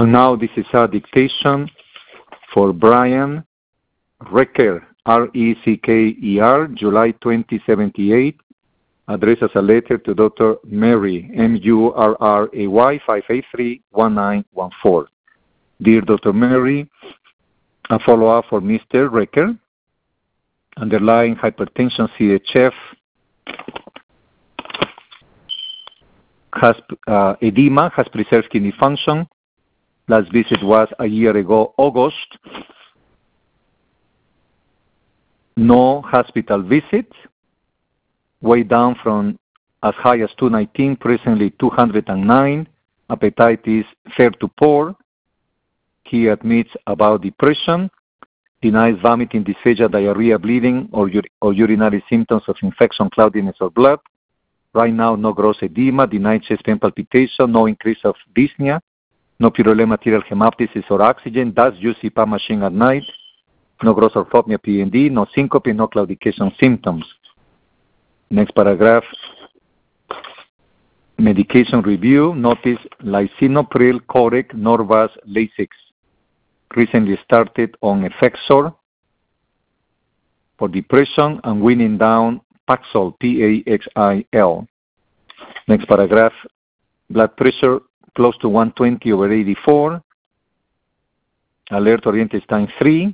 And now this is a dictation for Brian Recker, R-E-C-K-E-R, July 2078. Addressed as a letter to Dr. Murray, M-U-R-R-A-Y, 583-1914. Dear Dr. Murray, a follow-up for Mr. Recker. Underlying hypertension CHF has edema, has preserved kidney function. Last visit was a year ago, August. No hospital visit. Way down from as high as 219, presently 209. Appetite is fair to poor. He admits about depression. Denies vomiting, dysphagia, diarrhea, bleeding, or urinary symptoms of infection, cloudiness, or blood. Right now, no gross edema. Denied chest pain palpitation. No increase of dyspnea. No purulent material hemoptysis or oxygen. Does use CPAP machine at night. No gross orthopnea, PND. No syncope. No claudication symptoms. Next paragraph. Medication review. Notice lisinopril, Coreg, Norvasc, Lasix. Recently started on Effexor for depression and winning down Paxil, P-A-X-I-L. Next paragraph. Blood pressure close to 120/84. Alert oriented time 3.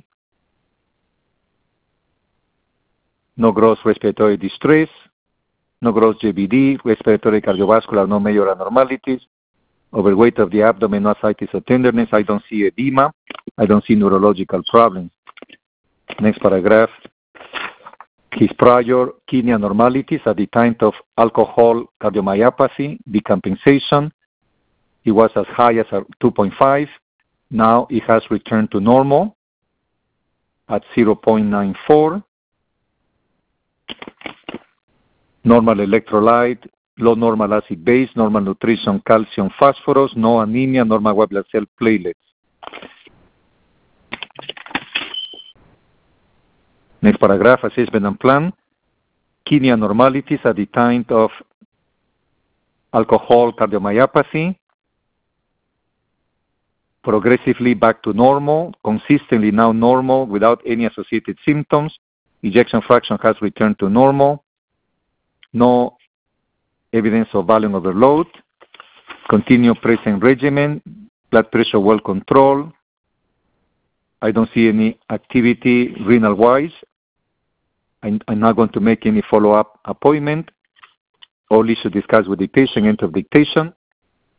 No gross respiratory distress. No gross JVD, respiratory cardiovascular, no major abnormalities. Overweight of the abdomen, no ascites or tenderness. I don't see edema. I don't see neurological problems. Next paragraph. His prior kidney abnormalities at the time of alcohol cardiomyopathy, decompensation. He was as high as 2.5. Now it has returned to normal at 0.94. Normal electrolyte, low normal acid base, normal nutrition, calcium, phosphorus, no anemia, normal white blood cell platelets. Next paragraph, assessment and plan. Kidney abnormalities at the time of alcohol cardiomyopathy. Progressively back to normal, consistently now normal without any associated symptoms. Ejection fraction has returned to normal. No evidence of volume overload. Continue present regimen. Blood pressure well controlled. I don't see any activity renal-wise. I'm not going to make any follow-up appointment. All issues discussed with the patient, end of dictation.